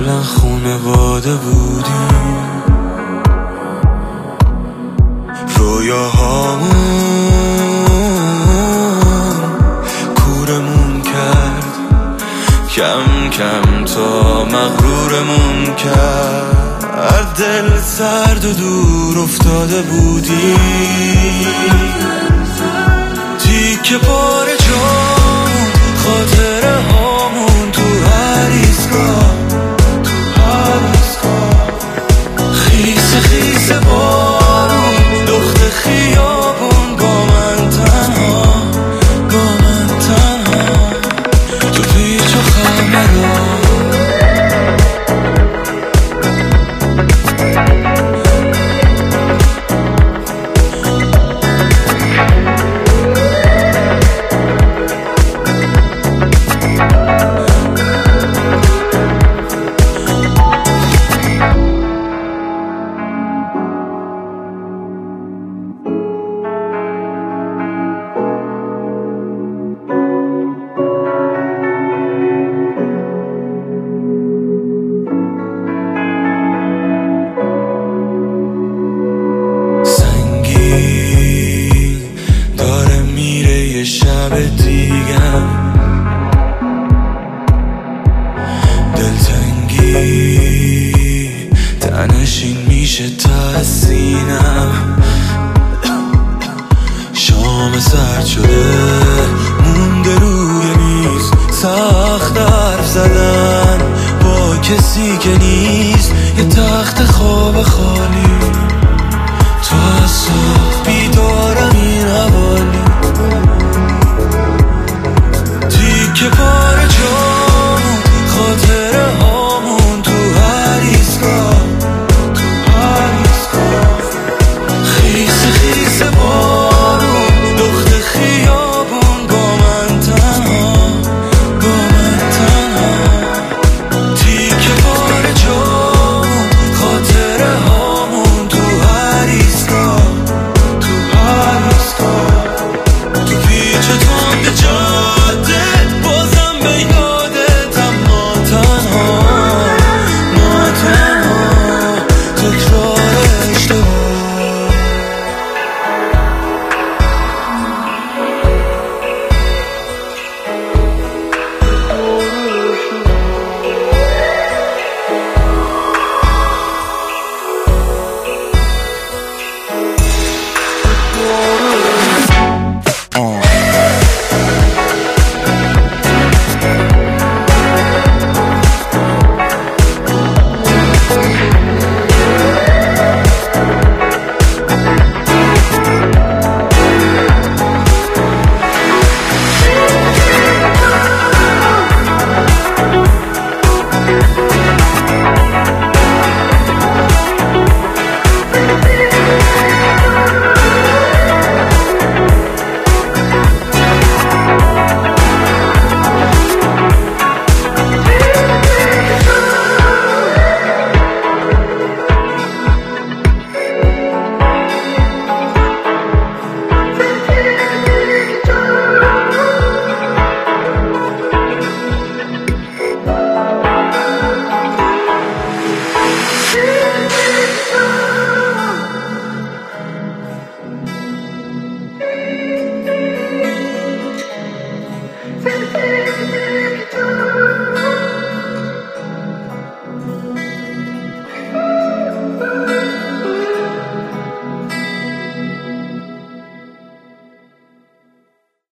قبلا خونواده بودیم، رویاهامون کورمون کرد، کم کم تا مغرورمون کرد. دل سرد و دور افتاده بودیم، تیکه پاره جامون، خاطره هامون تو هر ایستگاه، خیس خیس بارون، دخت خیابون، با من تنها، با من تنها تو پیچ و خمرها. شب دیگم دلتنگی تنشین میشه تا سینم. شام سرد شده مونده روی میز، سخت حرف زدن با کسی که نیست، یه تخت خواب خالی، تو از صبح بیدارم این حوالی، که